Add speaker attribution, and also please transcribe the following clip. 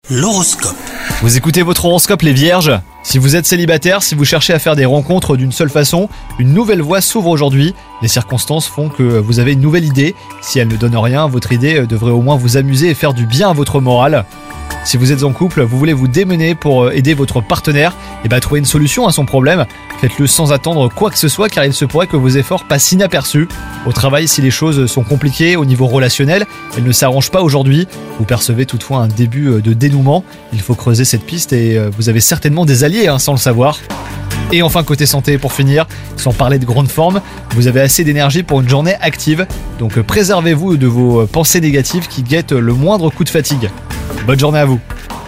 Speaker 1: L'horoscope.
Speaker 2: Vous écoutez votre horoscope les vierges ? Si vous êtes célibataire, si vous cherchez à faire des rencontres d'une seule façon, une nouvelle voie s'ouvre aujourd'hui. Les circonstances font que vous avez une nouvelle idée. Si elle ne donne rien, votre idée devrait au moins vous amuser et faire du bien à votre morale. Si vous êtes en couple, vous voulez vous démener pour aider votre partenaire et trouver une solution à son problème. Faites-le sans attendre quoi que ce soit car il se pourrait que vos efforts passent inaperçus. Au travail, si les choses sont compliquées au niveau relationnel, elles ne s'arrangent pas aujourd'hui. Vous percevez toutefois un début de dénouement. Il faut creuser cette piste et vous avez certainement des alliés sans le savoir. Et enfin côté santé pour finir, sans parler de grande forme, vous avez assez d'énergie pour une journée active. Donc préservez-vous de vos pensées négatives qui guettent le moindre coup de fatigue. Bonne journée à vous.